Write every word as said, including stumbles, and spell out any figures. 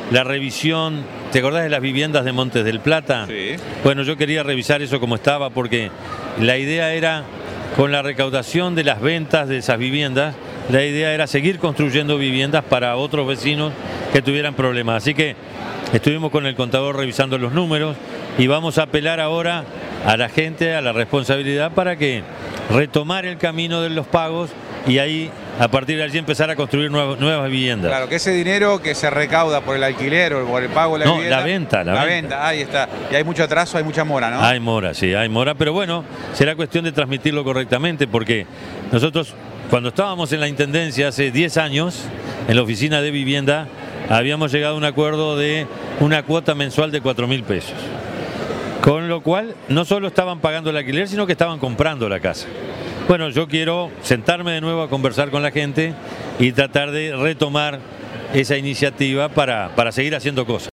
la revisión, ¿te acordás de las viviendas de Montes del Plata? Sí. Bueno, yo quería revisar eso como estaba porque la idea era, con la recaudación de las ventas de esas viviendas, la idea era seguir construyendo viviendas para otros vecinos que tuvieran problemas. Así que estuvimos con el contador revisando los números y vamos a apelar ahora a la gente, a la responsabilidad para que retomar el camino de los pagos y ahí, a partir de allí, empezar a construir nuevas, nuevas viviendas. Claro, que ese dinero que se recauda por el alquiler o por el pago de la No, vivienda... la venta, la, la venta. venta. Ahí está. Y hay mucho atraso, hay mucha mora, ¿no? Hay mora, sí, hay mora, pero bueno, será cuestión de transmitirlo correctamente porque nosotros, cuando estábamos en la Intendencia hace diez años, en la oficina de vivienda, habíamos llegado a un acuerdo de una cuota mensual de cuatro mil pesos. Con lo cual, no solo estaban pagando el alquiler, sino que estaban comprando la casa. Bueno, yo quiero sentarme de nuevo a conversar con la gente y tratar de retomar esa iniciativa para, para seguir haciendo cosas.